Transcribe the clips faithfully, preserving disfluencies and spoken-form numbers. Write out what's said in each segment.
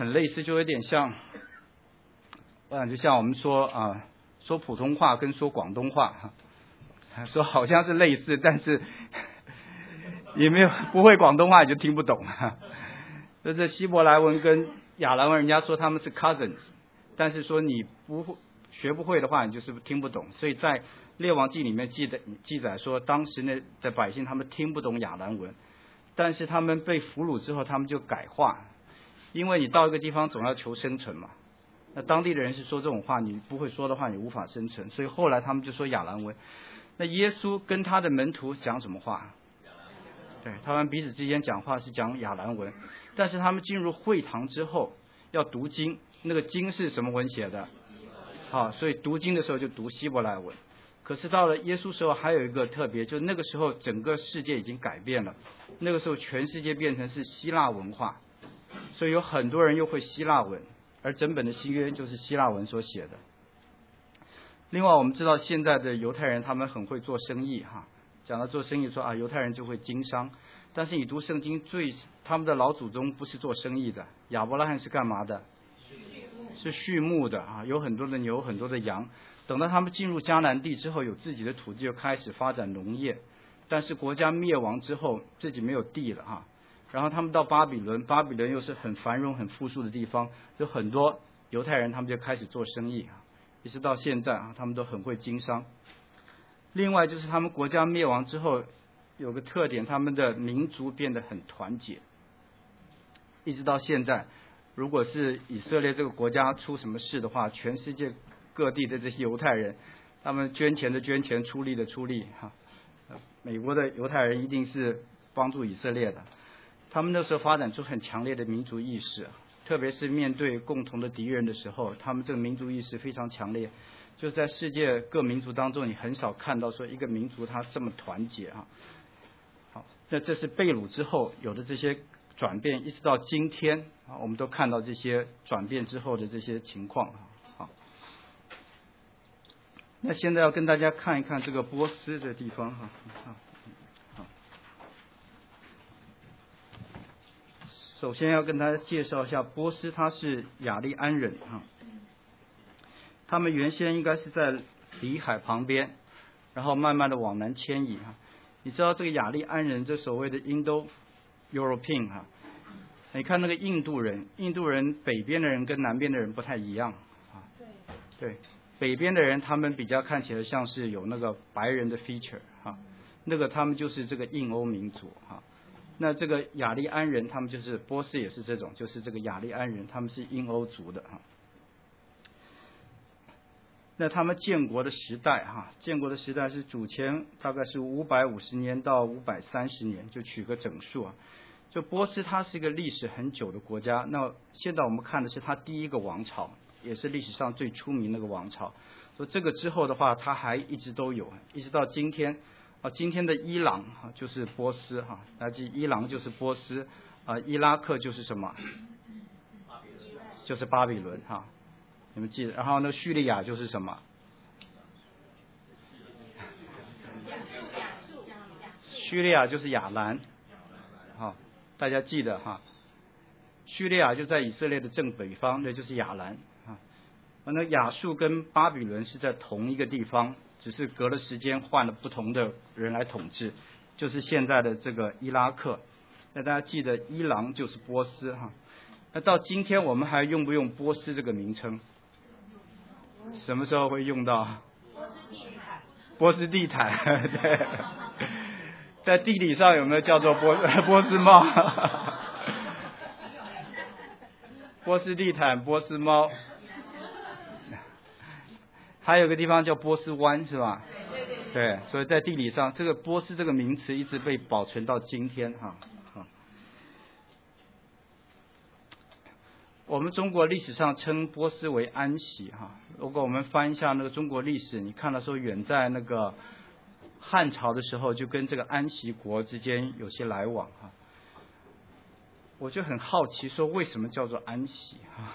很类似，就有点像，嗯，就像我们说啊、呃，说普通话跟说广东话哈，说好像是类似，但是也没有不会广东话你就听不懂哈。那这希伯来文跟亚兰文，人家说他们是 cousins， 但是说你不会学不会的话，你就是听不懂。所以在列王记里面记的记载说，当时呢的百姓他们听不懂亚兰文，但是他们被俘虏之后，他们就改话，因为你到一个地方总要求生存嘛。那当地的人是说这种话，你不会说的话，你无法生存。所以后来他们就说亚兰文。那耶稣跟他的门徒讲什么话？对，他们彼此之间讲话是讲亚兰文，但是他们进入会堂之后要读经，那个经是什么文写的？好，所以读经的时候就读希伯来文。可是到了耶稣时候还有一个特别，就那个时候整个世界已经改变了，那个时候全世界变成是希腊文化，所以有很多人又会希腊文，而整本的新约就是希腊文所写的。另外我们知道现在的犹太人他们很会做生意哈，讲到做生意说啊犹太人就会经商，但是你读圣经最他们的老祖宗不是做生意的，亚伯拉罕是干嘛的？是畜牧的啊，有很多的牛很多的羊。等到他们进入迦南地之后，有自己的土地，就开始发展农业。但是国家灭亡之后，自己没有地了哈。然后他们到巴比伦，巴比伦又是很繁荣很富庶的地方，有很多犹太人他们就开始做生意啊，一直到现在啊，他们都很会经商。另外就是他们国家灭亡之后，有个特点，他们的民族变得很团结，一直到现在。如果是以色列这个国家出什么事的话，全世界各地的这些犹太人，他们捐钱的捐钱，出力的出力哈。美国的犹太人一定是帮助以色列的，他们那时候发展出很强烈的民族意识，特别是面对共同的敌人的时候，他们这个民族意识非常强烈。就是在世界各民族当中，你很少看到说一个民族他这么团结啊。好，那这是被掳之后有的这些转变，一直到今天啊，我们都看到这些转变之后的这些情况。好，那现在要跟大家看一看这个波斯的地方哈。好，首先要跟大家介绍一下波斯，他是雅利安人哈。他们原先应该是在里海旁边，然后慢慢的往南迁移哈。你知道这个雅利安人，这所谓的 Indo-European 哈，你看那个印度人，印度人北边的人跟南边的人不太一样啊。对，北边的人他们比较看起来像是有那个白人的 feature 哈，那个他们就是这个印欧民族哈。那这个雅利安人，他们就是波斯也是这种，就是这个雅利安人，他们是印欧族的哈。那他们建国的时代哈，建国的时代是主前大概是五百五十年到五百三十年，就取个整数啊。就波斯它是一个历史很久的国家，那现在我们看的是它第一个王朝，也是历史上最出名那个王朝。所以这个之后的话，它还一直都有，一直到今天啊，今天的伊朗哈就是波斯哈，大家记伊朗就是波斯啊，伊拉克就是什么？就是巴比伦哈。你们记得，然后那叙利亚就是什么？叙利亚就是亚兰，好，大家记得哈。叙利亚就在以色列的正北方，那就是亚兰啊。那亚述跟巴比伦是在同一个地方，只是隔了时间换了不同的人来统治，就是现在的这个伊拉克。那大家记得，伊朗就是波斯哈。那到今天我们还用不用波斯这个名称？什么时候会用到？波斯地毯，对，在地理上有没有叫做波波斯猫？波斯地毯、波斯猫，还有个地方叫波斯湾，是吧？对，所以在地理上，这个波斯这个名词一直被保存到今天哈。我们中国历史上称波斯为安息哈。如果我们翻一下那个中国历史，你看到说远在那个汉朝的时候，就跟这个安息国之间有些来往哈。我就很好奇，说为什么叫做安息哈？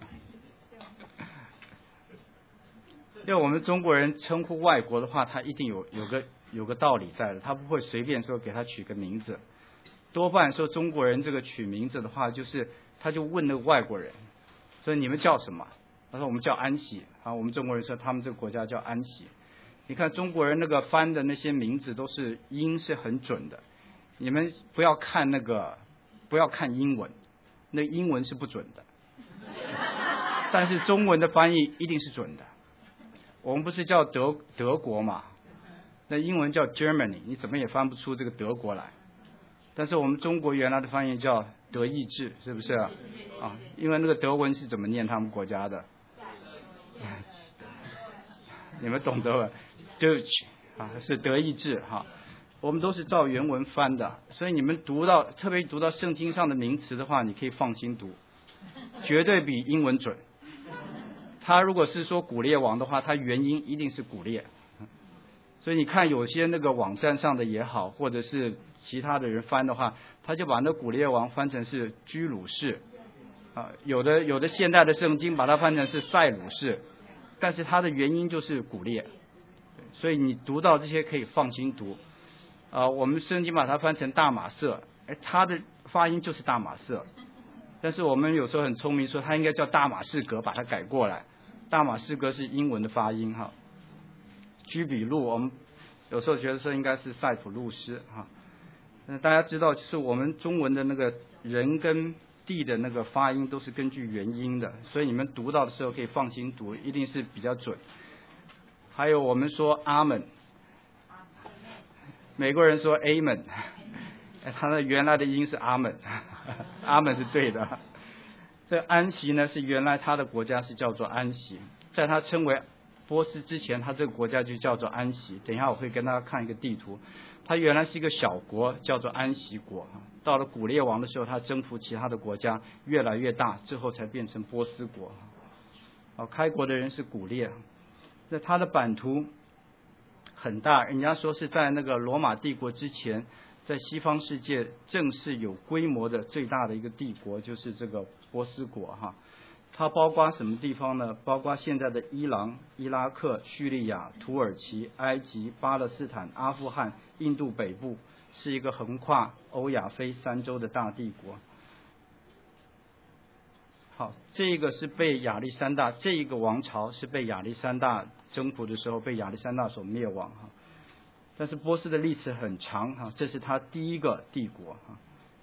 因为我们中国人称呼外国的话，他一定有有个有个道理在的，他不会随便说给他取个名字。多半说中国人这个取名字的话，就是他就问那个外国人，说你们叫什么？他说我们叫安息。啊，我们中国人说他们这个国家叫安息。你看中国人那个翻的那些名字都是音是很准的，你们不要看那个，不要看英文，那英文是不准的，但是中文的翻译一定是准的。我们不是叫德德国嘛？那英文叫 Germany， 你怎么也翻不出这个德国来。但是我们中国原来的翻译叫德意志，是不是啊？啊，因为那个德文是怎么念他们国家的？你们懂德文 ，Deutsch 啊，是德意志哈。我们都是照原文翻的，所以你们读到，特别读到圣经上的名词的话，你可以放心读，绝对比英文准。他如果是说古列王的话，他原音一定是古列。所以你看有些那个网站上的也好，或者是其他的人翻的话，他就把那古列王翻成是居鲁士啊，有的有的现代的圣经把它翻成是塞鲁士，但是它的原因就是古列。所以你读到这些可以放心读啊。我们圣经把它翻成大马色，哎，它的发音就是大马色，但是我们有时候很聪明，说它应该叫大马士革，把它改过来。大马士革是英文的发音哈。居比路，我们有时候觉得说应该是塞浦路斯哈。那大家知道，就是我们中文的那个人跟地的那个发音都是根据原音的，所以你们读到的时候可以放心读，一定是比较准。还有我们说阿门，美国人说 Amen， 他的原来的音是阿门，阿门是对的。这安息呢，是原来他的国家是叫做安息，在他称为波斯之前，他这个国家就叫做安息。等一下我会跟大家看一个地图，他原来是一个小国，叫做安息国。到了古列王的时候，他征服其他的国家，越来越大，最后才变成波斯国。哦，开国的人是古列，那他的版图很大，人家说是在那个罗马帝国之前，在西方世界正式有规模的最大的一个帝国，就是这个波斯国哈。它包括什么地方呢？包括现在的伊朗、伊拉克、叙利亚、土耳其、埃及、巴勒斯坦、阿富汗、印度北部，是一个横跨欧亚非三洲的大帝国。好，这个是被亚历山大，这一个王朝是被亚历山大征服的时候被亚历山大所灭亡哈。但是波斯的历史很长哈，这是他第一个帝国哈。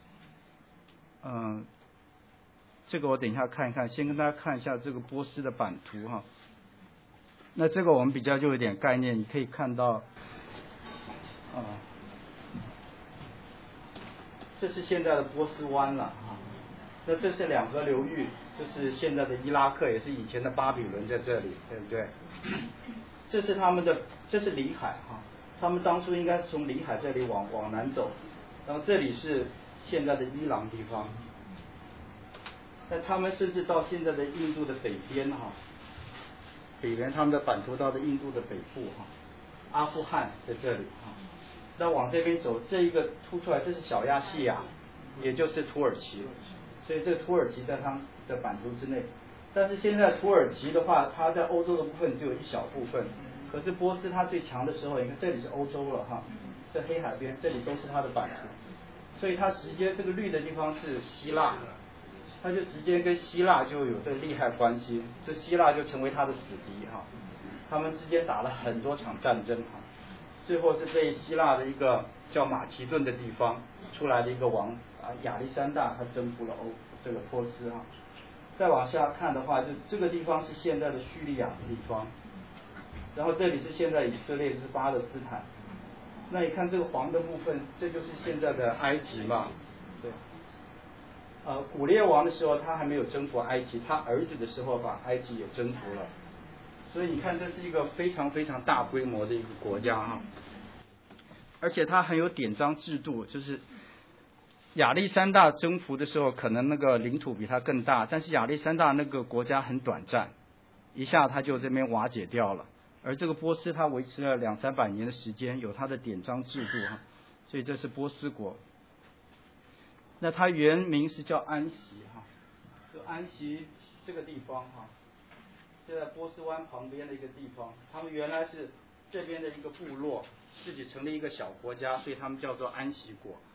嗯。这个我等一下看一看，先跟大家看一下这个波斯的版图哈。那这个我们比较就有点概念，你可以看到，啊，这是现在的波斯湾了哈。那这是两河流域，就是现在的伊拉克，也是以前的巴比伦在这里，对不对？这是他们的，这是里海哈。他们当初应该是从里海这里往往南走，然后这里是现在的伊朗地方。那他们甚至到现在的印度的北边哈，北边他们的版图到了印度的北部哈，阿富汗在这里哈。那往这边走，这一个凸出来，这是小亚细亚，也就是土耳其，所以这个土耳其在他们的版图之内。但是现在土耳其的话，它在欧洲的部分只有一小部分，可是波斯它最强的时候，你看这里是欧洲了哈，这黑海边这里都是它的版图，所以它直接这个绿的地方是希腊。他就直接跟希腊就有这个利害关系，这希腊就成为他的死敌哈，他们之间打了很多场战争哈，最后是被希腊的一个叫马其顿的地方出来的一个王啊亚历山大，他征服了欧这个波斯哈。再往下看的话，就这个地方是现在的叙利亚的地方，然后这里是现在以色列，是巴勒斯坦。那你看这个黄的部分，这就是现在的埃及嘛，对。呃，古列王的时候，他还没有征服埃及，他儿子的时候把埃及也征服了，所以你看，这是一个非常非常大规模的一个国家哈，而且它很有典章制度，就是亚历山大征服的时候，可能那个领土比他更大，但是亚历山大那个国家很短暂，一下他就这边瓦解掉了，而这个波斯他维持了两三百年的时间，有他的典章制度哈，所以这是波斯国。那它原名是叫安息哈，就安息这个地方哈，就在波斯湾旁边的一个地方。他们原来是这边的一个部落，自己成立一个小国家，所以他们叫做安息国。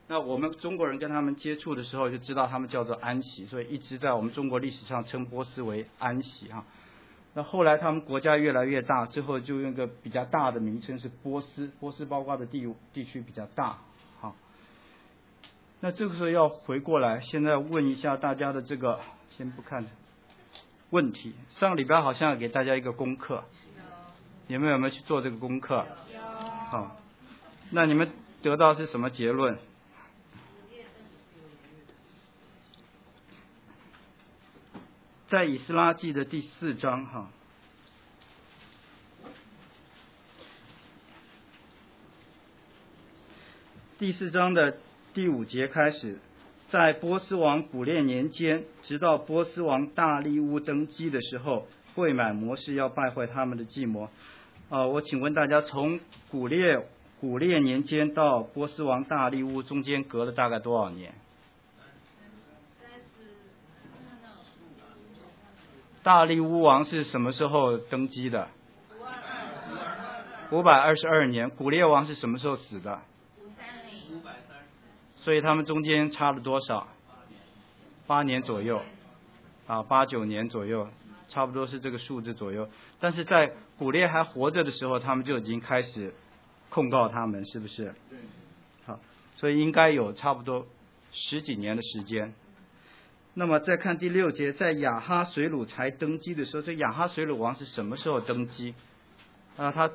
那我们中国人跟他们接触的时候就知道他们叫做安息，所以一直在我们中国历史上称波斯为安息哈。那后来他们国家越来越大，最后就用一个比较大的名称是波斯，波斯包括的地地区比较大。好，那这个时候要回过来，现在问一下大家的这个，先不看问题。上个礼拜好像给大家一个功课，你们有没有去做这个功课？好，那你们得到是什么结论？在以斯拉记的第四章哈，第四章的第五节开始，在波斯王古列年间，直到波斯王大利乌登基的时候，会满模式要败坏他们的计谋。啊、呃，我请问大家，从古列古列年间到波斯王大利乌中间隔了大概多少年？大利乌王是什么时候登基的？五百二十二年。古列王是什么时候死的？所以他们中间差了多少？八年左右，啊，八九年左右，差不多是这个数字左右。但是在古列还活着的时候，他们就已经开始控告他们，是不是？好，所以应该有差不多十几年的时间。那么再看第六节，在亚哈水鲁才登基的时候，这亚哈水鲁王是什么时候登基？啊，他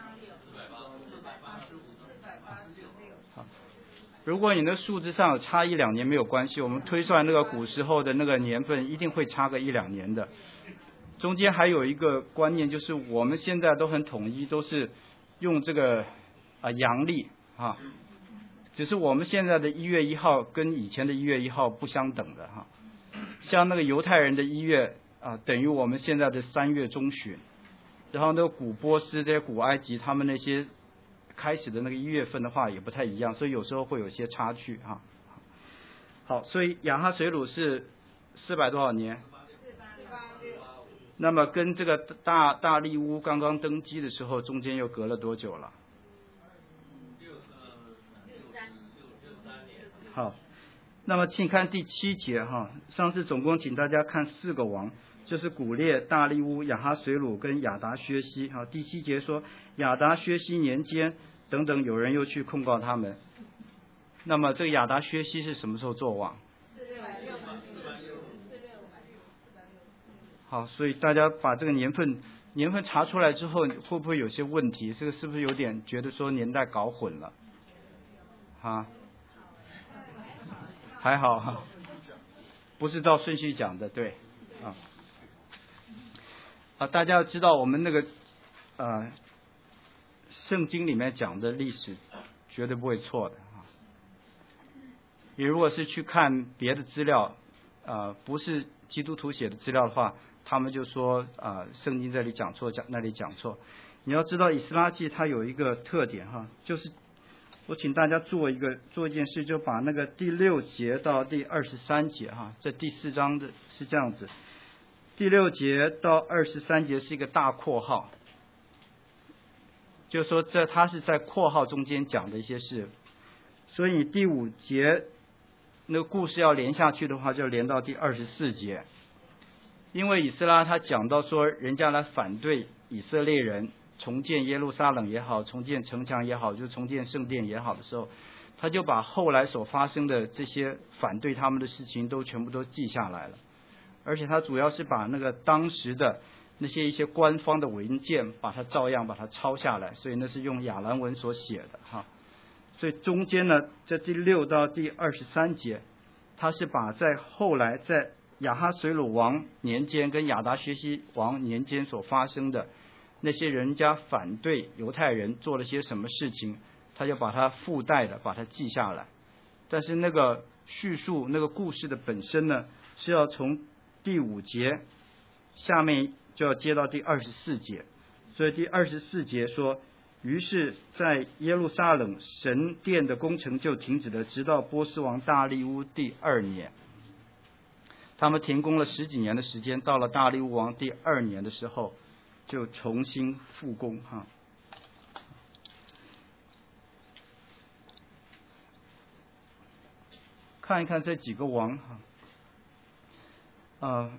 好，如果你的数字上有差一两年没有关系，我们推算那个古时候的那个年份，一定会差个一两年的。中间还有一个观念，就是我们现在都很统一，都是用这个啊阳历啊，只是我们现在的一月一号跟以前的一月一号不相等的哈。像那个犹太人的一月啊，等于我们现在的三月中旬，然后那个古波斯、这些古埃及，他们那些开始的那个一月份的话也不太一样，所以有时候会有些差距哈。好，所以亚哈水鲁是四百多少年？那么跟这个大大利乌刚刚登基的时候，中间又隔了多久了？好。那么请看第七节哈，上次总共请大家看四个王，就是古列、大利乌、亚哈水鲁跟亚达薛西哈。第七节说亚达薛西年间等等，有人又去控告他们。那么这个亚达薛西是什么时候做王？好，所以大家把这个年份年份查出来之后，会不会有些问题？这个是不是有点觉得说年代搞混了？啊？还好哈，不是照顺序讲的，对，啊，啊，大家要知道我们那个呃圣经里面讲的历史绝对不会错的啊。你如果是去看别的资料，呃，不是基督徒写的资料的话，他们就说啊、呃，圣经这里讲错，讲那里讲错。你要知道以斯拉记它有一个特点哈，就是我请大家做一个做一件事，就把那个第六节到第二十三节哈，这第四章的是这样子，第六节到二十三节是一个大括号，就是说这它是在括号中间讲的一些事，所以你第五节那个故事要连下去的话，就连到第二十四节，因为以斯拉他讲到说人家来反对以色列人重建耶路撒冷也好，重建城墙也好，就重建圣殿也好的时候，他就把后来所发生的这些反对他们的事情都全部都记下来了，而且他主要是把那个当时的那些一些官方的文件把它照样把它抄下来，所以那是用亚兰文所写的哈。所以中间呢，这第六到第二十三节，他是把在后来在亚哈水鲁王年间跟亚达薛西王年间所发生的那些人家反对犹太人做了些什么事情，他就把它附带的把它记下来。但是那个叙述那个故事的本身呢，是要从第五节下面就要接到第二十四节，所以第二十四节说，于是在耶路撒冷神殿的工程就停止了，直到波斯王大利乌第二年。他们停工了十几年的时间，到了大利乌王第二年的时候就重新复工哈。 看一看这几个王哈，呃，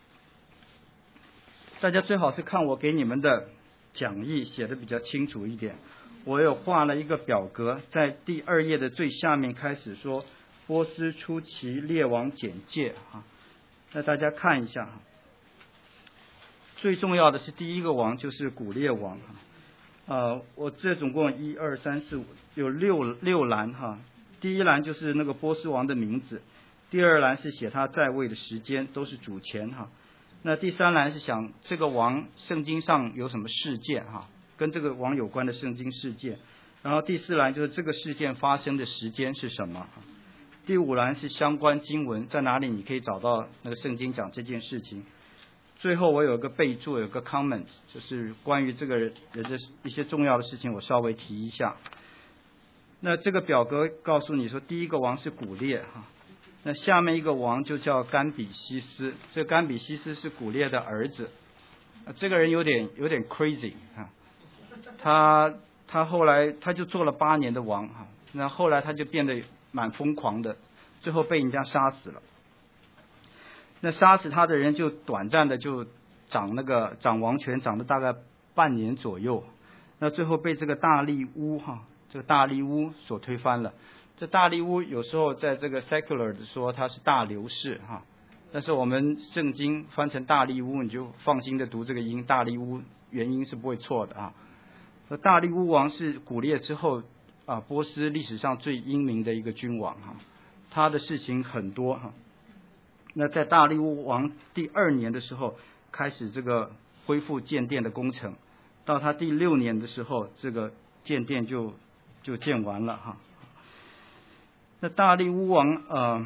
大家最好是看我给你们的讲义，写的比较清楚一点。我有画了一个表格，在第二页的最下面开始说波斯初期列王简介哈，那大家看一下哈。最重要的是第一个王就是古列王哈，呃，我这总共一二三四五有六六栏哈。第一栏就是那个波斯王的名字，第二栏是写他在位的时间，都是主前哈。那第三栏是想这个王圣经上有什么事件哈，跟这个王有关的圣经事件。然后第四栏就是这个事件发生的时间是什么。第五栏是相关经文，在哪里你可以找到那个圣经讲这件事情。最后我有个备注，有个 comment， 就是关于这个人的一些重要的事情，我稍微提一下。那这个表格告诉你说，第一个王是古列哈，那下面一个王就叫甘比西斯，这甘比西斯是古列的儿子，这个人有点有点 crazy 啊，他他后来他就做了八年的王哈，那后来他就变得蛮疯狂的，最后被人家杀死了。那杀死他的人就短暂的就掌那个掌王权，掌了大概半年左右，那最后被这个大利乌哈。这个大利乌所推翻了。这大利乌有时候在这个 secular 的说他是大流士哈，但是我们圣经翻成大利乌，你就放心的读这个音，大利乌原音是不会错的啊。大利乌王是古列之后啊，波斯历史上最英明的一个君王哈，他的事情很多哈。那在大利乌王第二年的时候，开始这个恢复建殿的工程，到他第六年的时候，这个建殿就就建完了哈。那大利乌王呃，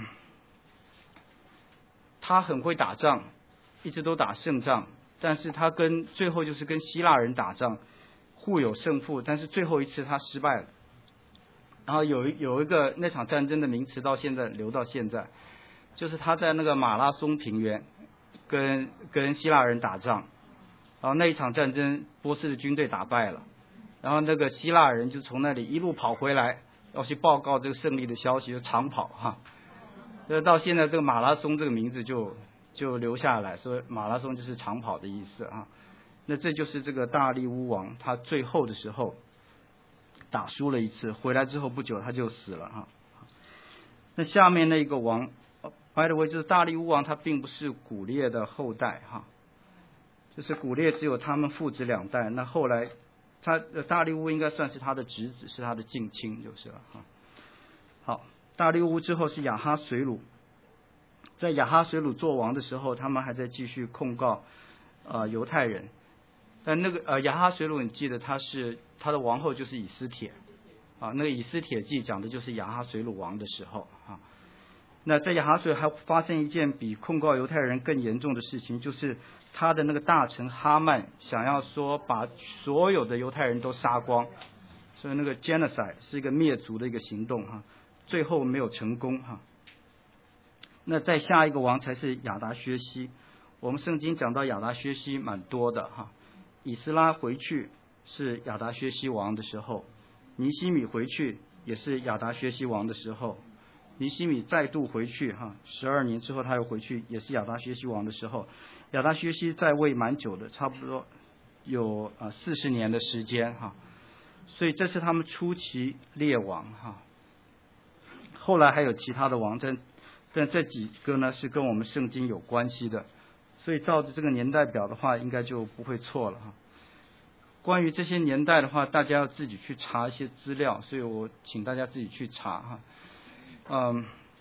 他很会打仗，一直都打胜仗，但是他跟最后就是跟希腊人打仗，互有胜负，但是最后一次他失败了。然后有有一个那场战争的名词到现在留到现在，就是他在那个马拉松平原跟跟希腊人打仗，然后那一场战争波斯的军队打败了。然后那个希腊人就从那里一路跑回来，要去报告这个胜利的消息，就长跑哈。那到现在这个马拉松这个名字就就留下来，说马拉松就是长跑的意思啊。那这就是这个大利乌王，他最后的时候打输了一次，回来之后不久他就死了哈。那下面那个王 ，by the way， 就是大利乌王，他并不是古列的后代哈，就是古列只有他们父子两代，那后来。他大利乌应该算是他的侄子，是他的近亲就是了哈。好，大利乌之后是亚哈水鲁，在亚哈水鲁做王的时候，他们还在继续控告呃犹太人，但那个呃亚哈水鲁，你记得他是他的王后就是以斯帖啊，那个以斯帖记讲的就是亚哈水鲁王的时候啊。那在亚哈水还发生一件比控告犹太人更严重的事情，就是他的那个大臣哈曼想要说把所有的犹太人都杀光，所以那个 genocide 是一个灭族的一个行动哈，最后没有成功哈。那再下一个王才是亚达薛西，我们圣经讲到亚达薛西蛮多的哈。以斯拉回去是亚达薛西王的时候，尼希米回去也是亚达薛西王的时候。尼希米再度回去哈，十二年之后他又回去，也是亚达薛西王的时候。亚达薛西在位蛮久的，差不多有啊四十年的时间哈，所以这是他们初期列王哈。后来还有其他的王，但但这几个呢是跟我们圣经有关系的，所以照着这个年代表的话，应该就不会错了哈。关于这些年代的话，大家要自己去查一些资料，所以我请大家自己去查哈。嗯，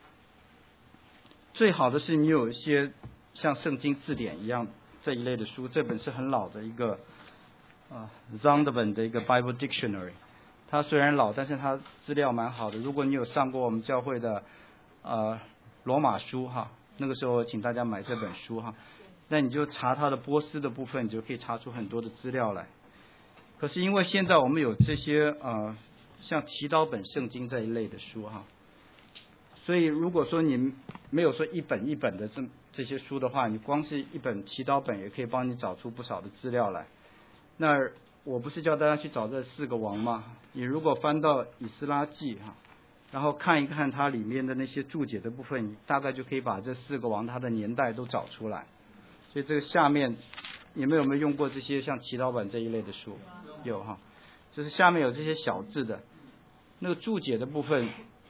最好的是你有一些像圣经字典一样这一类的书，这本是很老的一个啊 Zondervan 的一个 Bible Dictionary， 它虽然老，但是它资料蛮好的。如果你有上过我们教会的呃罗马书哈，那个时候请大家买这本书哈，那你就查它的波斯的部分，你就可以查出很多的资料来。可是因为现在我们有这些呃像祈祷本圣经这一类的书哈。所以如果说你没有说一本一本的这这些书的话，你光是一本祈祷本也可以帮你找出不少的资料来。那我不是叫大家去找这四个王吗？你如果翻到以斯拉记哈， 然后看一看它里面的那些注解的部分，你大概就可以把这四个王它的年代都找出来。所以这个下面你们有没有用过这些像祈祷本这一类的书？有哈，就是下面有这些小字的那个注解的部分，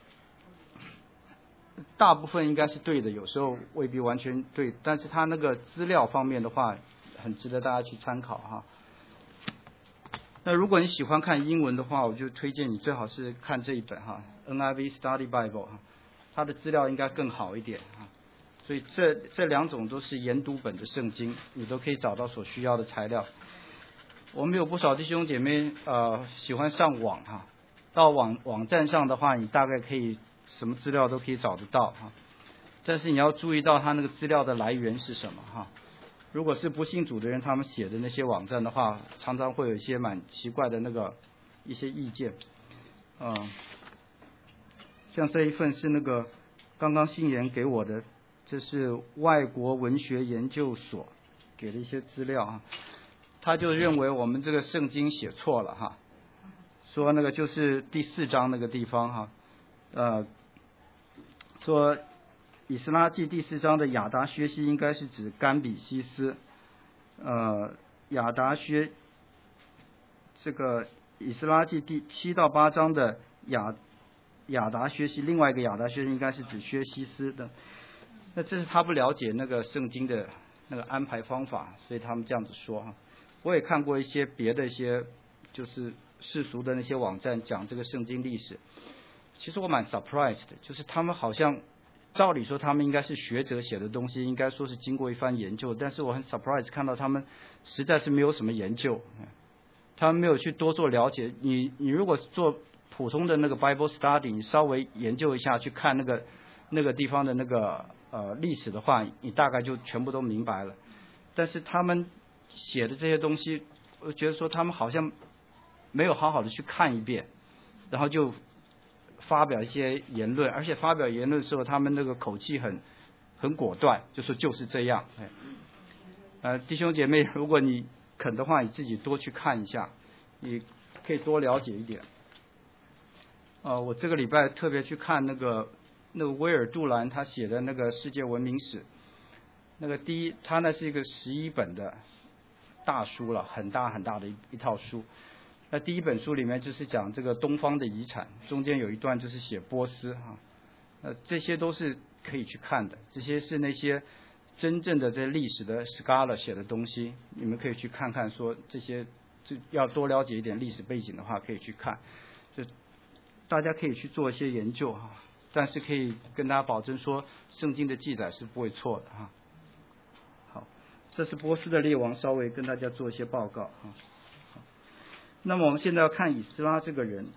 大部分应该是对的，有时候未必完全对，但是它那个资料方面的话，很值得大家去参考哈。那如果你喜欢看英文的话，我就推荐你最好是看这一本哈 ，N I V Study Bible 哈，它的资料应该更好一点哈。所以这这两种都是研读本的圣经，你都可以找到所需要的材料。我们有不少弟兄姐妹呃喜欢上网哈，到网网站上的话，你大概可以什么资料都可以找得到哈。但是你要注意到它那个资料的来源是什么哈。如果是不信主的人，他们写的那些网站的话，常常会有一些蛮奇怪的那个一些意见，嗯，像这一份是那个刚刚信言给我的，这是外国文学研究所给的一些资料啊，他就认为我们这个圣经写错了哈，说那个就是第四章那个地方哈，呃，说。以斯拉记第四章的亚达薛西应该是指甘比西斯，呃，亚达薛这个以斯拉记第七到八章的亚亚达薛西，另外一个亚达薛西应该是指薛西斯的。那这是他不了解那个圣经的那个安排方法，所以他们这样子说哈。我也看过一些别的一些就是世俗的那些网站讲这个圣经历史，其实我蛮 surprised 的，就是他们好像。照理说他们应该是学者写的东西，应该说是经过一番研究，但是我很 surprise 看到他们实在是没有什么研究，他们没有去多做了解。你你如果做普通的那个 Bible study， 你稍微研究一下，去看那个那个地方的那个呃历史的话，你大概就全部都明白了。但是他们写的这些东西，我觉得说他们好像没有好好的去看一遍，然后就。发表一些言论，而且发表言论的时候，他们那个口气很很果断，就说就是这样。呃，弟兄姐妹，如果你肯的话，你自己多去看一下，你可以多了解一点。呃，我这个礼拜特别去看那个那个威尔杜兰他写的那个世界文明史，那个第一，他那是一个十一本的大书了，很大很大的一一套书。那第一本书里面就是讲这个东方的遗产，中间有一段就是写波斯哈，呃，这些都是可以去看的，这些是那些真正的这历史的 scholar 写的东西，你们可以去看看，说这些这要多了解一点历史背景的话，可以去看，就大家可以去做一些研究哈，但是可以跟大家保证说，圣经的记载是不会错的哈。好，这是波斯的列王，稍微跟大家做一些报告哈。那么我们现在要看以斯拉这个人，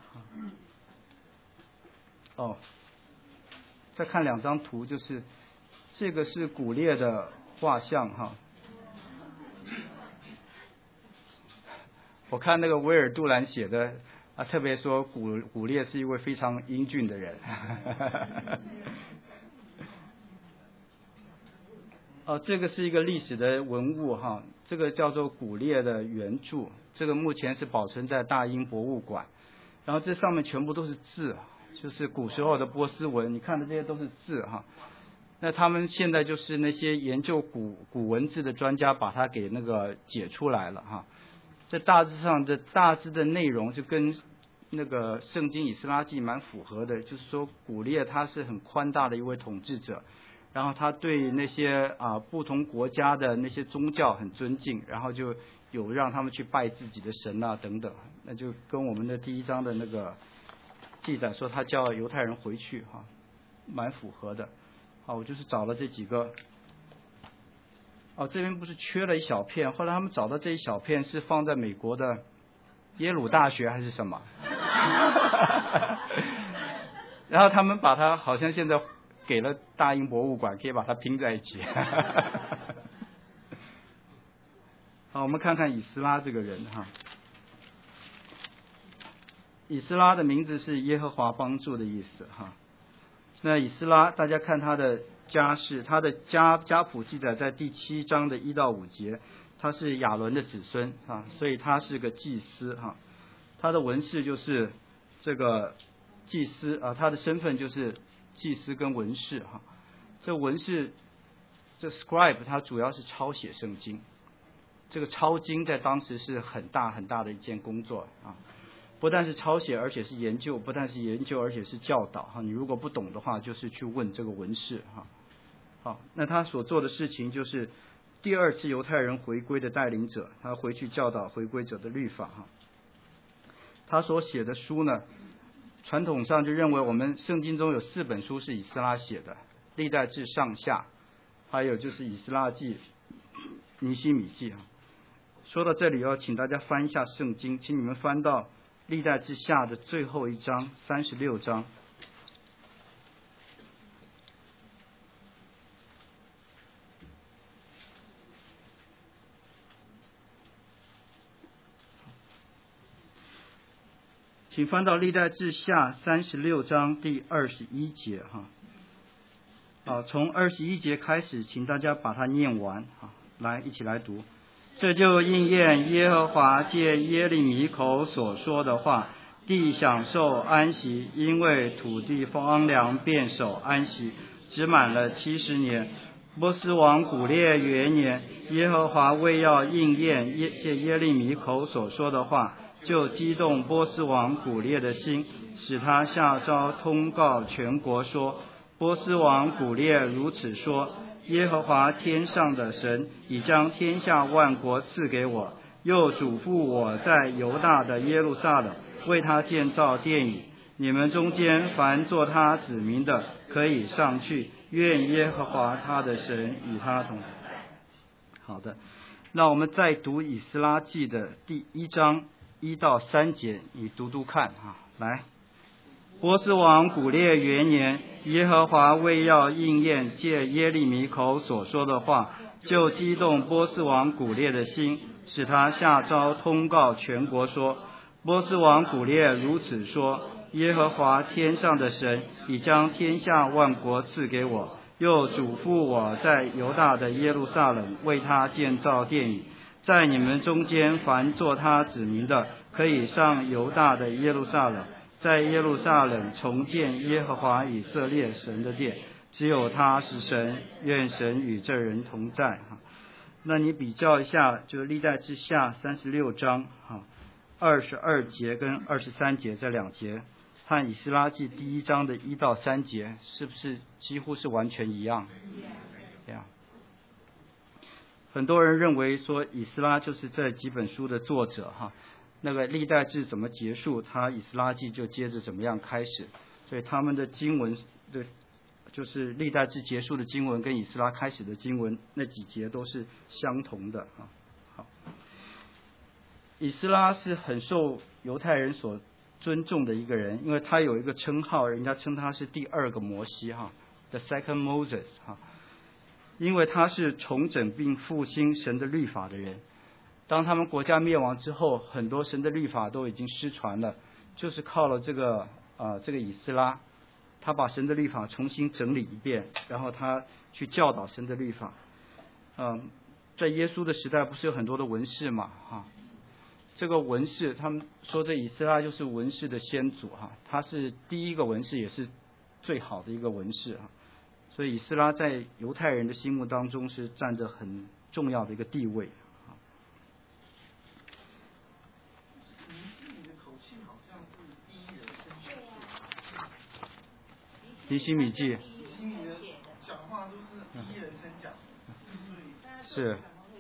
哦，再看两张图，就是这个是古列的画像哈。我看那个威尔杜兰写的啊，特别说古古列是一位非常英俊的人。哦，这个是一个历史的文物哈，这个叫做古列的原著，这个目前是保存在大英博物馆。然后这上面全部都是字，就是古时候的波斯文，你看的这些都是字哈。那他们现在就是那些研究古古文字的专家把它给那个解出来了哈。这大致上的大致的内容就跟那个圣经以斯拉记蛮符合的，就是说古列他是很宽大的一位统治者。然后他对那些啊不同国家的那些宗教很尊敬，然后就有让他们去拜自己的神啊等等，那就跟我们的第一章的那个记载说他叫犹太人回去哈，蛮符合的。好，我就是找了这几个。哦，这边不是缺了一小片，后来他们找到这一小片是放在美国的耶鲁大学还是什么？然后他们把它好像现在。给了大英博物馆，可以把它拼在一起。好，我们看看以斯拉这个人哈。以斯拉的名字是耶和华帮助的意思哈。那以斯拉，大家看他的家世，他的家家谱记载在第七章的一到五节，他是亚伦的子孙啊，所以他是个祭司哈。他的文士就是这个祭司啊，他的身份就是祭司跟文士哈。这文士，这 scribe 他主要是抄写圣经。这个抄经在当时是很大很大的一件工作啊，不但是抄写，而且是研究，不但是研究，而且是教导哈。你如果不懂的话，就是去问这个文士哈。好，那他所做的事情就是第二次犹太人回归的带领者，他回去教导回归者的律法哈。他所写的书呢，传统上就认为我们圣经中有四本书是以斯拉写的，历代志上下，还有就是以斯拉记、尼希米记啊。说到这里要请大家翻一下圣经，请你们翻到历代志下的最后一章三十六章。请翻到历代志下三十六章第二十一节哈。好，从二十一节开始，请大家把它念完啊，来一起来读。这就应验耶和华借耶利米口所说的话，地享受安息，因为土地荒凉，便守安息，只满了七十年。波斯王古列元年，耶和华为要应验耶借耶利米口所说的话，就激动波斯王古列的心，使他下诏通告全国说：波斯王古列如此说，耶和华天上的神已将天下万国赐给我，又嘱咐我在犹大的耶路撒冷为他建造殿宇。你们中间凡做他子民的，可以上去，愿耶和华他的神与他同在。好的，那我们再读以斯拉记的第一章一到三节，你读读看啊，来。波斯王古列元年，耶和华为要应验借耶利米口所说的话，就激动波斯王古列的心，使他下诏通告全国说：波斯王古列如此说，耶和华天上的神已将天下万国赐给我，又嘱咐我在犹大的耶路撒冷为他建造殿宇。在你们中间凡做他子民的，可以上犹大的耶路撒冷，在耶路撒冷重建耶和华以色列神的殿，只有他是神，愿神与这人同在。那你比较一下，就历代志下三十六章二十二节跟二十三节这两节，和以斯拉记第一章的一到三节，是不是几乎是完全一样？这样，很多人认为说以斯拉就是这几本书的作者哈。那个历代志怎么结束，他以斯拉记就接着怎么样开始，所以他们的经文的，就是历代志结束的经文跟以斯拉开始的经文那几节都是相同的啊。好，以斯拉是很受犹太人所尊重的一个人，因为他有一个称号，人家称他是第二个摩西哈 ，The Second Moses 哈，因为他是重整并复兴神的律法的人。当他们国家灭亡之后，很多神的律法都已经失传了，就是靠了这个啊、呃、这个以斯拉，他把神的律法重新整理一遍，然后他去教导神的律法。嗯、呃，在耶稣的时代不是有很多的文士嘛哈，这个文士他们说这以斯拉就是文士的先祖哈，他是第一个文士，也是最好的一个文士哈，所以以斯拉在犹太人的心目当中是占着很重要的一个地位。尼希米记， 尼希米的讲话都是第一人称讲， 是，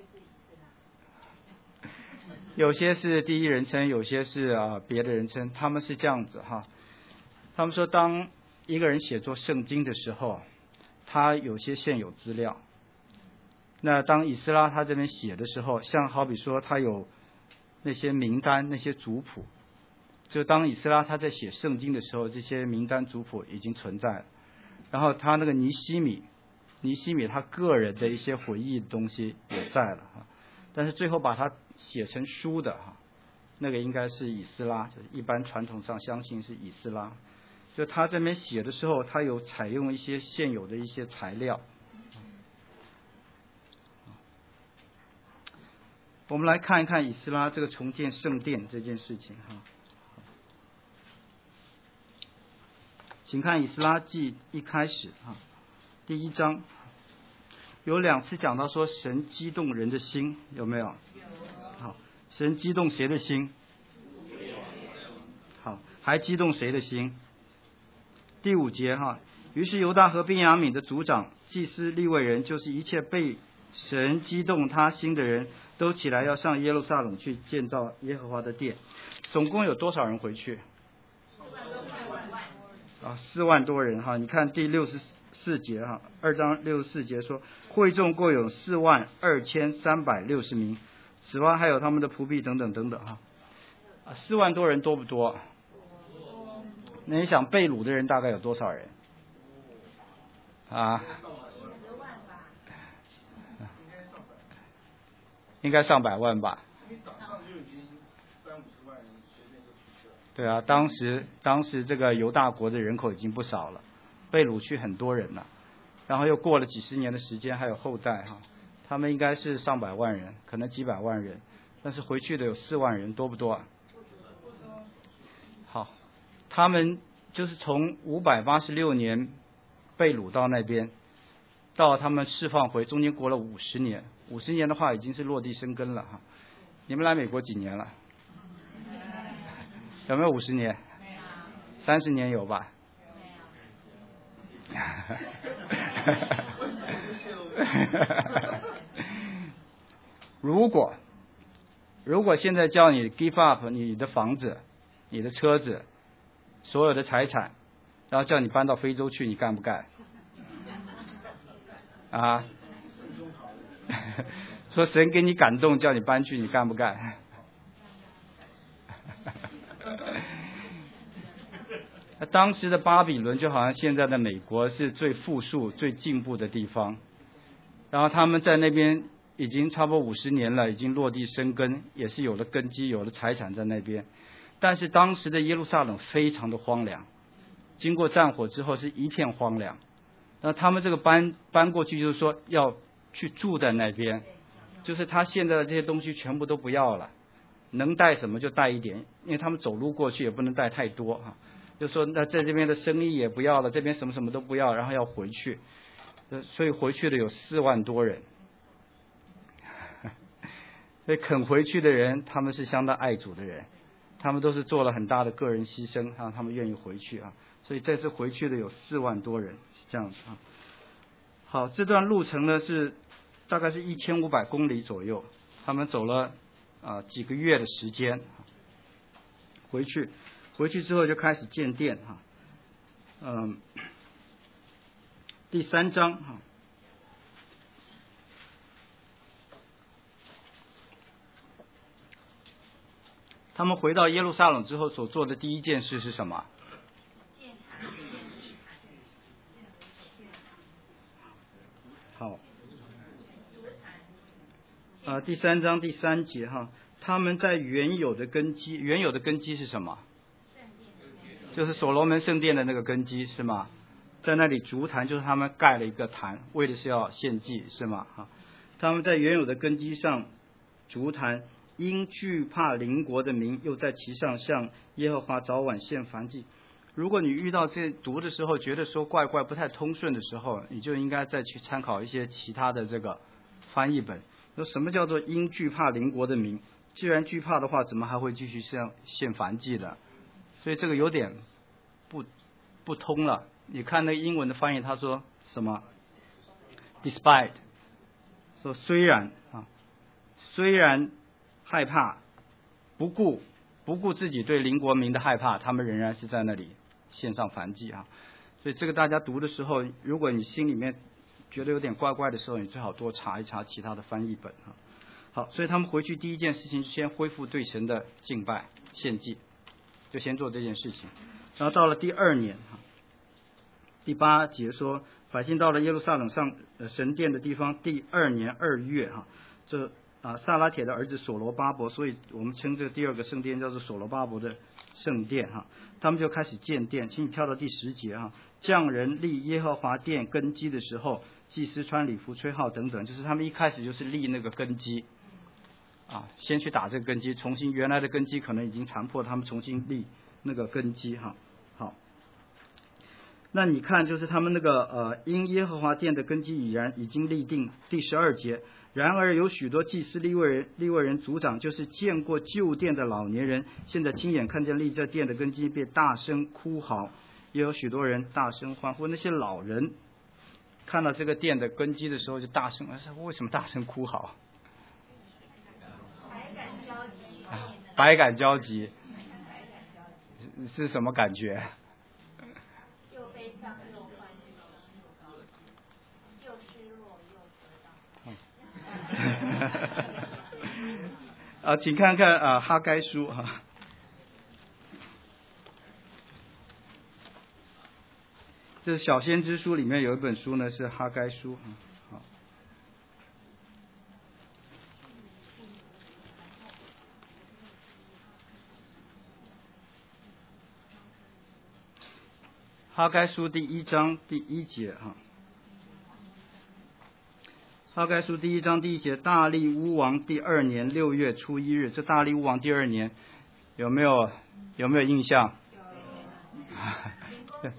有些是第一人称，有些是啊别的人称，他们是这样子哈。他们说，当一个人写作圣经的时候，他有些现有资料。那当以斯拉他这边写的时候，像好比说他有那些名单、那些族谱。就当以斯拉他在写圣经的时候，这些名单族谱已经存在了。然后他那个尼希米，尼希米他个人的一些回忆的东西也在了哈。但是最后把它写成书的哈，那个应该是以斯拉，就是一般传统上相信是以斯拉。就他这边写的时候，他有采用一些现有的一些材料。我们来看一看以斯拉这个重建圣殿这件事情哈。 请看以斯拉记一开始啊，第一章有两次讲到说神激动人的心，有没有？好，神激动谁的心？好，还激动谁的心？第五节哈，于是犹大和便雅悯的族长、祭司、利未人，就是一切被神激动他心的人，都起来要上耶路撒冷去建造耶和华的殿。总共有多少人回去？啊，四万多人哈。你看第六十四节哈，二章六十四节说，会众共有四万二千三百六十名，此外还有他们的仆婢等等等等哈。啊，四万多人多不多？那你想被掳的人大概有多少人？啊，应该上百万吧。对啊，当时当时这个犹大国的人口已经不少了，被掳去很多人了，然后又过了几十年的时间，还有后代哈，他们应该是上百万人，可能几百万人，但是回去的有四万人，多不多啊？好，他们就是从五百八十六年被掳到那边，到他们释放回，中间过了五十年，五十年的话已经是落地生根了哈。你们来美国几年了？有没有五十年？三十年有吧？如果如果现在叫你 give up 你的房子、你的车子、所有的财产，然后叫你搬到非洲去，你干不干？啊？说神给你感动，叫你搬去，你干不干？当时的巴比伦就好像现在的美国是最富庶、最进步的地方，然后他们在那边已经差不多五十年了，已经落地生根，也是有了根基，有了财产在那边。但是当时的耶路撒冷非常的荒凉，经过战火之后是一片荒凉。那他们这个搬搬过去，就是说要去住在那边，就是他现在的这些东西全部都不要了，能带什么就带一点，因为他们走路过去也不能带太多哈。就说那在这边的生意也不要了，这边什么什么都不要，然后要回去，所以回去的有四万多人。所以肯回去的人，他们是相当爱主的人，他们都是做了很大的个人牺牲，让他们愿意回去啊。所以这次回去的有四万多人，是这样子啊。好，这段路程呢是大概是一千五百公里左右，他们走了啊、呃、几个月的时间，回去。回去之后就开始建殿哈，嗯，第三章哈，他们回到耶路撒冷之后所做的第一件事是什么？好，呃，第三章第三节哈，他们在原有的根基，原有的根基是什么？就是所罗门圣殿的那个根基是吗？在那里筑坛，就是他们盖了一个坛，为的是要献祭是吗？哈，他们在原有的根基上筑坛，因惧怕邻国的民，又在其上向耶和华早晚献燔祭。如果你遇到这读的时候觉得说怪怪不太通顺的时候，你就应该再去参考一些其他的这个翻译本。说什么叫做因惧怕邻国的民？既然惧怕的话，怎么还会继续献献燔祭的？所以这个有点不不通了。你看那个英文的翻译，他说什么 ？Despite， 说虽然啊，虽然害怕，不顾不顾自己对邻国民的害怕，他们仍然是在那里献上燔祭啊。所以这个大家读的时候，如果你心里面觉得有点怪怪的时候，你最好多查一查其他的翻译本啊。好，所以他们回去第一件事情，先恢复对神的敬拜献祭。就先做这件事情，然后到了第二年哈，第八节说，百姓到了耶路撒冷上神殿的地方，第二年二月哈，这啊撒拉铁的儿子所罗巴伯，所以我们称这个第二个圣殿叫做所罗巴伯的圣殿哈。他们就开始建殿，请你跳到第十节哈，匠人立耶和华殿根基的时候，祭司穿礼服吹号等等，就是他们一开始就是立那个根基。啊，先去打这个根基，重新原来的根基可能已经残破，他们重新立那个根基哈。好， 那你看，就是他们那个呃，因耶和华殿的根基已然已经立定，第十二节。然而有许多祭司利未人、利未人族长，就是见过旧殿的老年人，现在亲眼看见立这殿的根基，便大声哭嚎，也有许多人大声欢呼。那些老人看到这个殿的根基的时候，就大声，为什么大声哭嚎？ 百感交集。 啊，百感交集，是什么感觉？ 又悲伤又欢喜，又失落又得到。啊，请看看啊，哈该书啊，这是小先知书里面有一本书呢，是哈该书啊。好，哈该书第一章第一节哈。哈该书第一章第一节，大利乌王第二年六月初一日，这大利乌王第二年有没有有没有印象？ 有。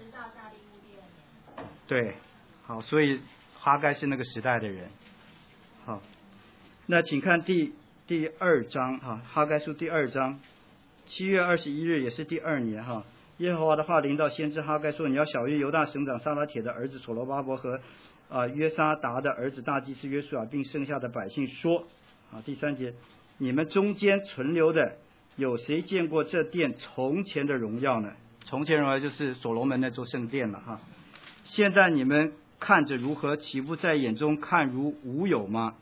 对，好，所以哈该是那个时代的人。好，那请看第第二章哈，哈该书第二章，七月二十一日也是第二年哈。耶和华的话临到先知哈该说：“你要晓谕犹大省长撒拉铁的儿子所罗巴伯和啊、呃、约沙达的儿子大祭司约书亚，并剩下的百姓说啊，第三节，你们中间存留的有谁见过这殿从前的荣耀呢？从前荣耀就是所罗门那座圣殿了哈。现在你们看着如何？岂不在眼中看如无有吗？”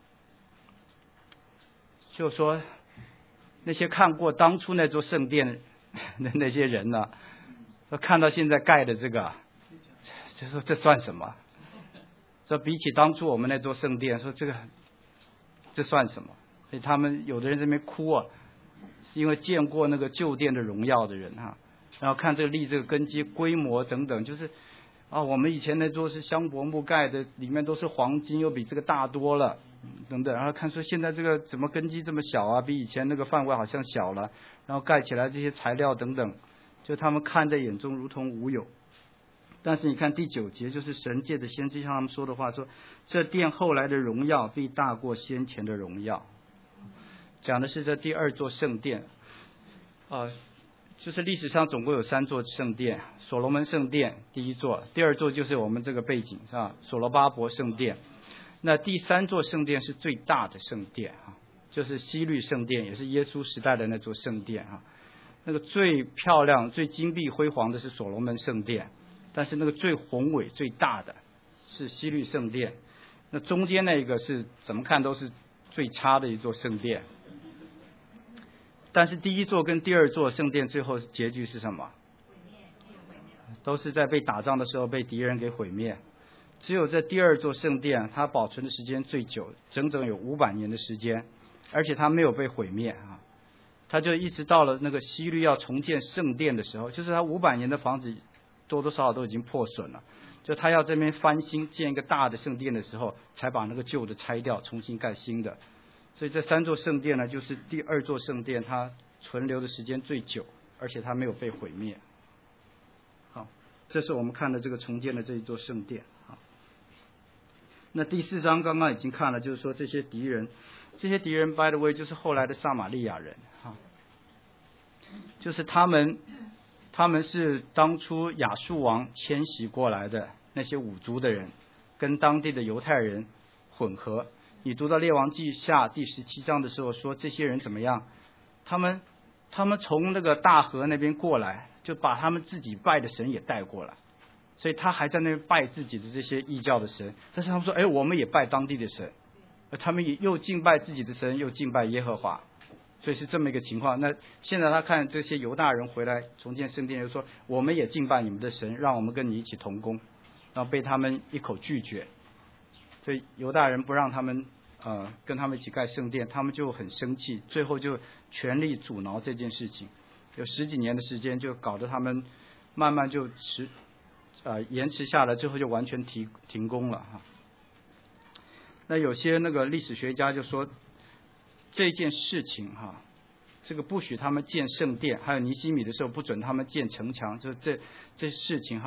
就说那些看过当初那座圣殿的那些人呢，看到现在盖的这个，就说这算什么？说比起当初我们那座圣殿，说这个这算什么？所以他们有的人在那边哭啊，是因为见过那个旧殿的荣耀的人哈，然后看这个立这个根基规模等等，就是啊，我们以前那座是香柏木盖的，里面都是黄金，又比这个大多了等等，然后看说现在这个怎么根基这么小啊，比以前那个范围好像小了，然后盖起来这些材料等等，就他们看在眼中如同无有。但是你看第九节，就是神借着先知向他们说的话，说这殿后来的荣耀必大过先前的荣耀，讲的是这第二座圣殿啊、呃，就是历史上总共有三座圣殿，所罗门圣殿第一座，第二座就是我们这个背景是吧，所罗巴伯圣殿，那第三座圣殿是最大的圣殿啊，就是西律圣殿，也是耶稣时代的那座圣殿啊。那个最漂亮、最金碧辉煌的是所罗门圣殿，但是那个最宏伟、最大的是西律圣殿。那中间那个是怎么看都是最差的一座圣殿。但是第一座跟第二座圣殿最后结局是什么？都是在被打仗的时候被敌人给毁灭。只有这第二座圣殿，它保存的时间最久，整整有五百年的时间，而且它没有被毁灭啊。他就一直到了那个西律要重建圣殿的时候，就是他五百年的房子多多少少都已经破损了，就他要这边翻新建一个大的圣殿的时候，才把那个旧的拆掉，重新盖新的。所以这三座圣殿呢，就是第二座圣殿，它存留的时间最久，而且它没有被毁灭。好，这是我们看的这个重建的这一座圣殿。好，那第四章刚刚已经看了，就是说这些敌人。这些敌人 by the way 就是后来的撒玛利亚人哈，就是他们他们是当初亚述王迁徙过来的那些五族的人，跟当地的犹太人混合。你读到列王记下第十七章的时候说这些人怎么样，他们他们从那个大河那边过来，就把他们自己拜的神也带过来，所以他还在那边拜自己的这些异教的神，但是他们说哎，我们也拜当地的神，他们也又敬拜自己的神，又敬拜耶和华，所以是这么一个情况。那现在他看这些犹大人回来重建圣殿，就说我们也敬拜你们的神，让我们跟你一起同工，然后被他们一口拒绝，所以犹大人不让他们呃跟他们一起盖圣殿，他们就很生气，最后就全力阻挠这件事情，有十几年的时间，就搞得他们慢慢就迟呃延迟下来，最后就完全停停工了哈。那有些那个历史学家就说这件事情哈，这个不许他们建圣殿，还有尼希米的时候不准他们建城墙，就这这事情哈，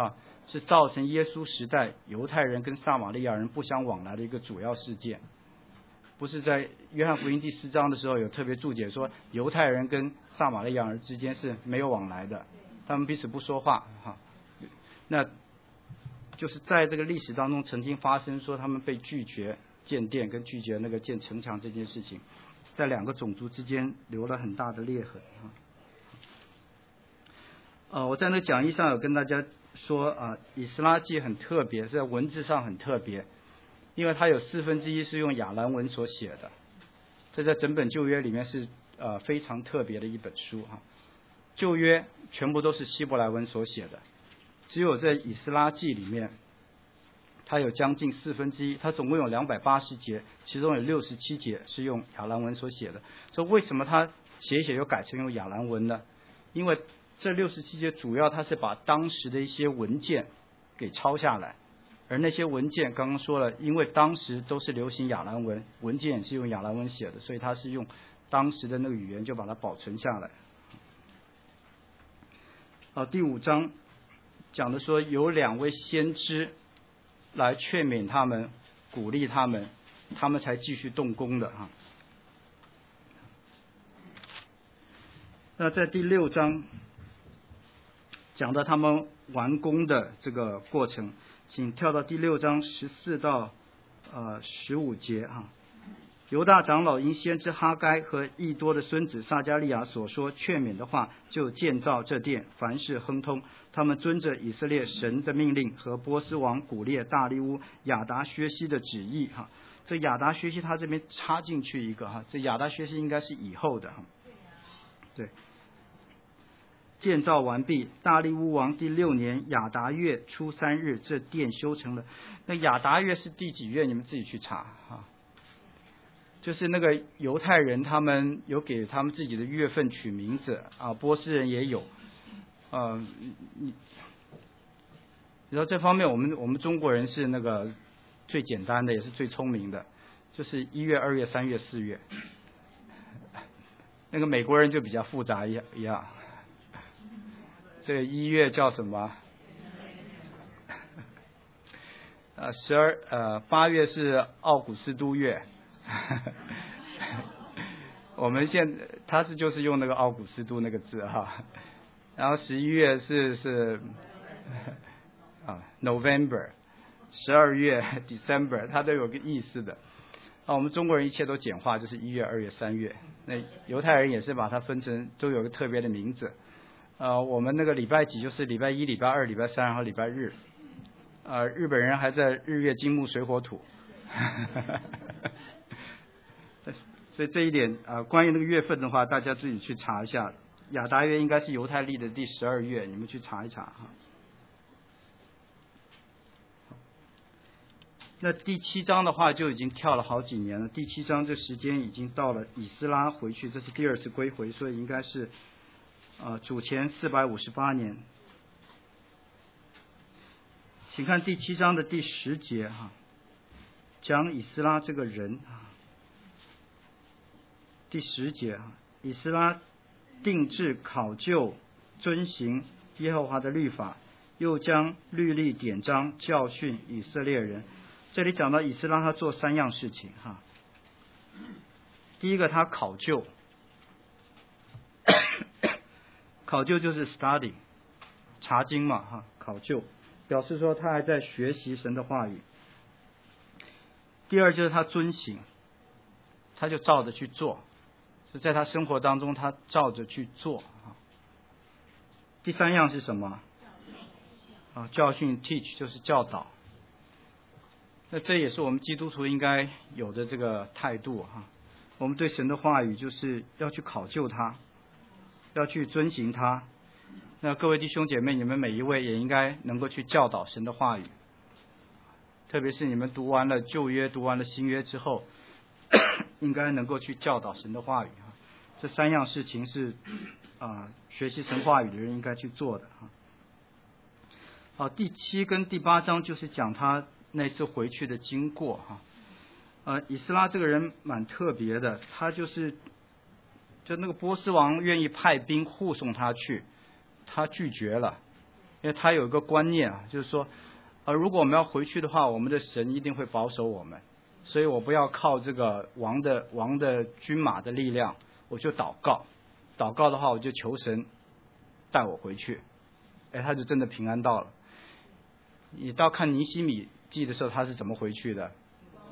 是造成耶稣时代犹太人跟撒玛利亚人不相往来的一个主要事件。不是在约翰福音第四章的时候有特别注解说，犹太人跟撒玛利亚人之间是没有往来的，他们彼此不说话哈。那就是在这个历史当中曾经发生说他们被拒绝建殿跟拒绝那个建城墙这件事情，在两个种族之间留了很大的裂痕啊。呃，我在那讲义上有跟大家说啊，以斯拉记很特别，在文字上很特别，因为它有四分之一是用亚兰文所写的，这在整本旧约里面是呃非常特别的一本书哈。旧约全部都是希伯来文所写的，只有在以斯拉记里面，它有将近四分之一，它总共有两百八十节，其中有六十七节是用亚兰文所写的。所以为什么它写一写又改成用亚兰文呢？因为这六十七节主要它是把当时的一些文件给抄下来，而那些文件刚刚说了，因为当时都是流行亚兰文，文件也是用亚兰文写的，所以它是用当时的那个语言就把它保存下来。好，第五章讲的说有两位先知来劝勉他们，鼓励他们，他们才继续动工的哈。那在第六章讲到他们完工的这个过程，请跳到第六章十四到呃十五节哈。犹大长老因先知哈该和益多的孙子撒迦利亚所说劝勉的话，就建造这殿，凡事亨通。他们遵着以色列神的命令和波斯王古列、大利乌、亚达薛西的旨意哈。这亚达薛西他这边插进去一个哈，这亚达薛西应该是以后的哈。对。建造完毕，大利乌王第六年亚达月初三日，这殿修成了。那亚达月是第几月？你们自己去查哈。就是那个犹太人，他们有给他们自己的月份取名字啊，波斯人也有。呃，你你知道这方面，我们我们中国人是那个最简单的，也是最聪明的，就是一月、二月、三月、四月。那个美国人就比较复杂一一样。这个一月叫什么？呃，十二呃八月是奥古斯都月。我们现他是就是用那个奥古斯都那个字哈，然后十一月是是啊 November， 十二月 December， 它都有个意思的。啊，我们中国人一切都简化，就是一月、二月、三月。那犹太人也是把它分成都有个特别的名字。呃，我们那个礼拜几就是礼拜一、礼拜二、礼拜三，然后礼拜日。呃，日本人还在日月金木水火土。所以这一点啊、呃，关于那个月份的话，大家自己去查一下。亚达月应该是犹太历的第十二月，你们去查一查哈。那第七章的话就已经跳了好几年了，第七章这时间已经到了以斯拉回去，这是第二次归回，所以应该是呃主前四百五十八年。请看第七章的第十节哈，讲以斯拉这个人啊。第十节啊，以斯拉定制考究遵行耶和华的律法，又将律例典章教训以色列人。这里讲到以斯拉他做三样事情哈。第一个他考究，考究就是 study 查经嘛哈，考究表示说他还在学习神的话语。第二就是他遵行，他就照着去做。就在他生活当中，他照着去做啊。第三样是什么？啊，教训 teach 就是教导。那这也是我们基督徒应该有的这个态度哈。我们对神的话语就是要去考究它，要去遵行它。那各位弟兄姐妹，你们每一位也应该能够去教导神的话语。特别是你们读完了旧约、读完了新约之后，应该能够去教导神的话语哈。这三样事情是啊、呃，学习神话语的人应该去做的哈。好，第七跟第八章就是讲他那次回去的经过哈。呃，以斯拉这个人蛮特别的，他就是就那个波斯王愿意派兵护送他去，他拒绝了， 因为他有一个观念啊，就是说，呃，如果我们要回去的话，我们的神一定会保守我们，所以我不要靠这个王的王的军马的力量，我就祷告，祷告的话，我就求神带我回去，哎，他就真的平安到了。你到看尼希米记的时候，他是怎么回去的？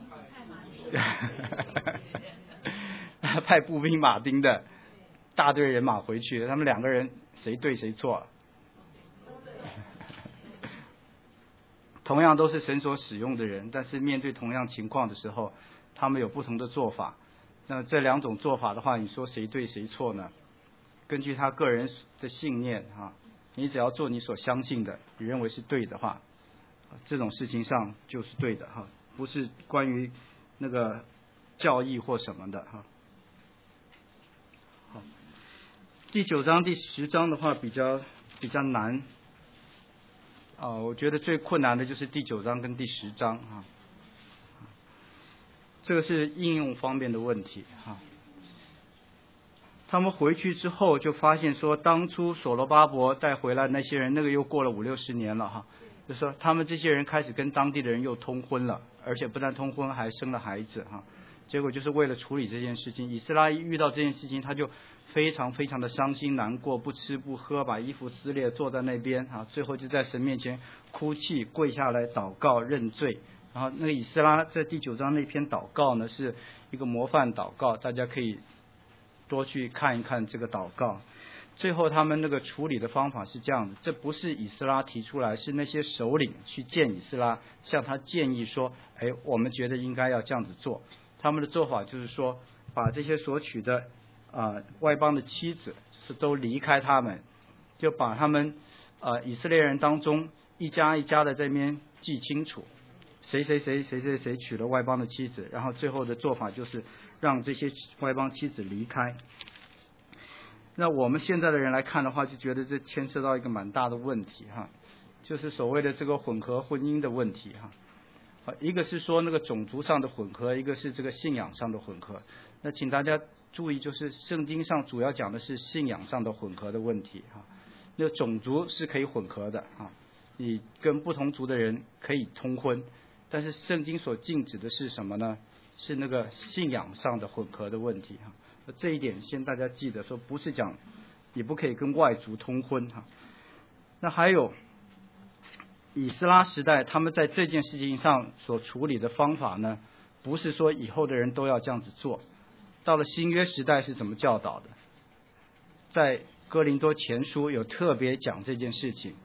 派步兵马丁的大队人马回去，他们两个人谁对谁错？同样都是神所使用的人，但是面对同样情况的时候，他们有不同的做法。那这两种做法的话，你说谁对谁错呢？根据他个人的信念啊，你只要做你所相信的，你认为是对的话，这种事情上就是对的哈，不是关于那个教义或什么的哈。好，第九章、第十章的话比较比较难。啊、呃，我觉得最困难的就是第九章跟第十章啊，这个是应用方面的问题啊。他们回去之后就发现说，当初所罗巴伯带回来那些人，那个又过了五六十年了哈，就说他们这些人开始跟当地的人又通婚了，而且不但通婚，还生了孩子哈。结果就是为了处理这件事情，以斯拉一遇到这件事情，他就非常非常的伤心难过，不吃不喝，把衣服撕裂，坐在那边啊，最后就在神面前哭泣，跪下来祷告认罪。然后那个以斯拉在第九章那篇祷告呢，是一个模范祷告，大家可以多去看一看这个祷告。最后他们那个处理的方法是这样的，这不是以斯拉提出来，是那些首领去见以斯拉，向他建议说，哎，我们觉得应该要这样子做。他们的做法就是说，把这些所娶的啊、呃、外邦的妻子是都离开他们，就把他们呃以色列人当中一家一家的这边记清楚，谁谁谁谁谁谁娶了外邦的妻子，然后最后的做法就是让这些外邦妻子离开。那我们现在的人来看的话，就觉得这牵涉到一个蛮大的问题哈，就是所谓的这个混合婚姻的问题哈。一个是说那个种族上的混合，一个是这个信仰上的混合。那请大家注意，就是圣经上主要讲的是信仰上的混合的问题哈。那种族是可以混合的哈，你跟不同族的人可以通婚，但是圣经所禁止的是什么呢？是那个信仰上的混合的问题哈。这一点先大家记得，说不是讲你不可以跟外族通婚哈。那还有以斯拉时代，他们在这件事情上所处理的方法呢，不是说以后的人都要这样子做。到了新约时代是怎么教导的？在哥林多前书有特别讲这件事情。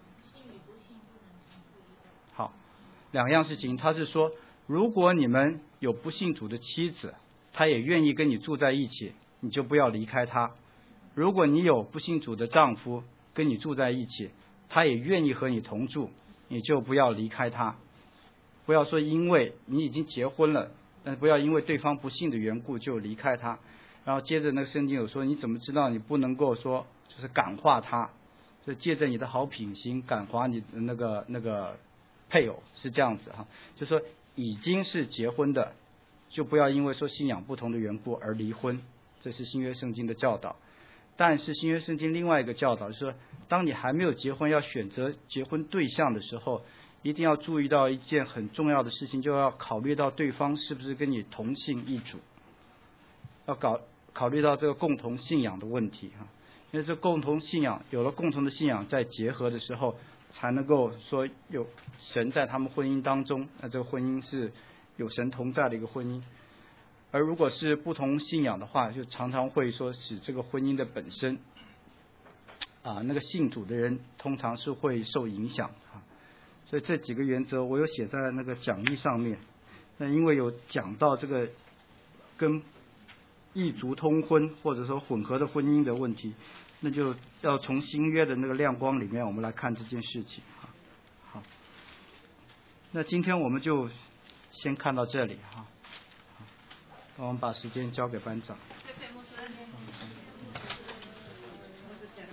好，两样事情，他是说，如果你们有不信主的妻子，他也愿意跟你住在一起，你就不要离开他；如果你有不信主的丈夫跟你住在一起，他也愿意和你同住，你就不要离开他。不要说因为你已经结婚了，但是不要因为对方不信的缘故就离开他。然后接着那个圣经有说，你怎么知道你不能够说就是感化他，就借着你的好品行感化你的那个那个配偶，是这样子哈。就说已经是结婚的，就不要因为说信仰不同的缘故而离婚，这是新约圣经的教导。但是新约圣经另外一个教导是说，当你还没有结婚要选择结婚对象的时候，一定要注意到一件很重要的事情，就要考虑到对方是不是跟你同姓异主，要搞考虑到这个共同信仰的问题哈。因为这共同信仰，有了共同的信仰再结合的时候，才能够说有神在他们婚姻当中，那这个婚姻是有神同在的一个婚姻。而如果是不同信仰的话，就常常会说使这个婚姻的本身啊，那个信主的人通常是会受影响啊。所以这几个原则我有写在那个讲义上面。那因为有讲到这个跟异族通婚或者说混合的婚姻的问题，那就要从新约的那个亮光里面我们来看这件事情。好，那今天我们就先看到这里哈。我们把时间交给班长。